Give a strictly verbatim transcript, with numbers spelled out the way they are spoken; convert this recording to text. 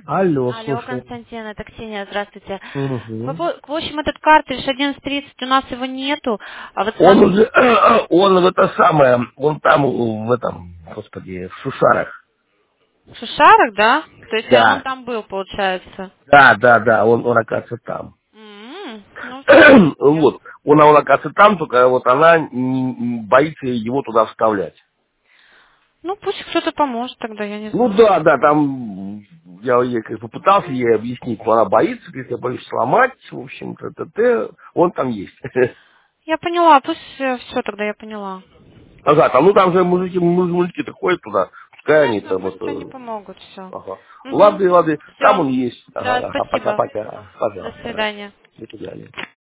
Алло, Алло, слушай. Константин, это Ксения, здравствуйте. В Угу. в общем, этот картридж одиннадцать тридцать, у нас его нету, а вот Он наш уже, он в это самое, он там, в этом, господи, в Шушарах. шушарок, да? То есть а он Да, там был, получается. да, да, да, он, он оказывается там. М, Ну, все. Вот, он, он оказывается там, только вот она не- не боится его туда вставлять. Ну, пусть кто-то поможет тогда, я не Ну знаю. да, да, там я ей как бы попытался ей объяснить, но она боится, говорит, я боюсь сломать, в общем, т-т-т, он там есть. Я поняла, пусть все тогда, я поняла. Ага, там, ну там же мужики, муж- мужики-то ходят туда, пускай они Понятно, там пусть они это, помогут, все. ага. Угу. Ладно, ладно, там Все. он есть. Да, Ага, ага, спасибо. пока-пока, До пожалуйста, ага. свидания. До свидания.